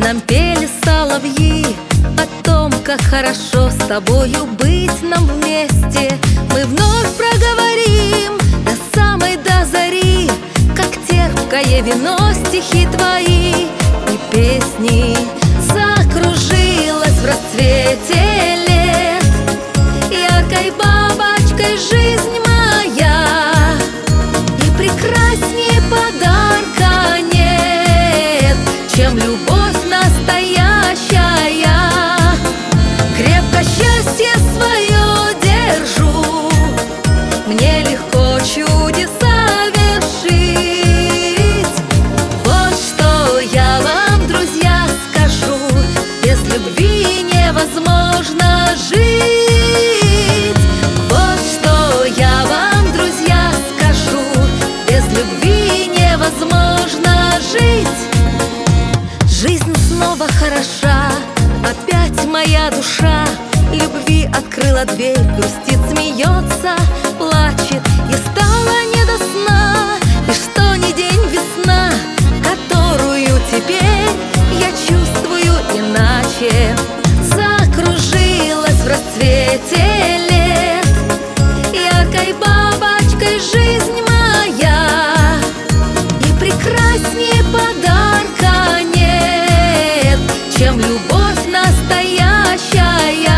Нам пели соловьи о том, как хорошо с тобою быть нам вместе. Мы вновь проговорим до зари, как терпкое вино стихи твои и песни. Закружилась в расцвете лет яркой бабочкой жизнь моя, и прекраснее подарка нет, чем любовь настоящая. Крепко счастье свое держу, мне легко чудеса вершить. Вот что я вам, друзья, скажу: без любви невозможно жить. Вот что я вам, друзья, скажу: без любви невозможно жить. Жизнь снова хороша, опять моя душа любви открыла дверь, грустит, смеется, плачет, и стало не до сна. И что ни день весна, которую теперь я чувствую иначе. Закружилась в расцвете лет яркой бабочкой жизнь моя, и прекраснее подарка нет, чем любовь настоящая.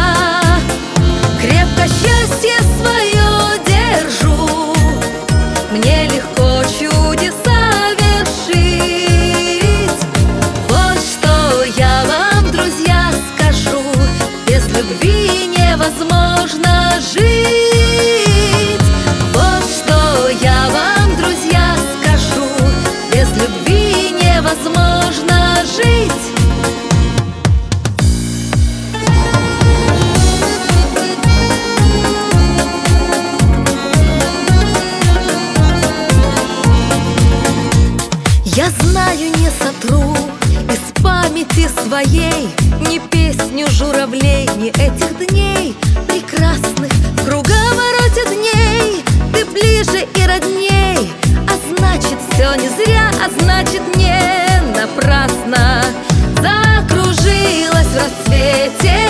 Крепко счастье свое держу, мне легко чудеса вершить. Вот что я вам, друзья, скажу: без любви невозможно жить. Вот что я вам, друзья, скажу: без любви невозможно жить. Я знаю, не сотру из памяти своей ни песню журавлей, ни этих дней прекрасных в круговороте дней. Ты ближе и родней, а значит, все не зря, а значит, не напрасно. Закружилась в расцвете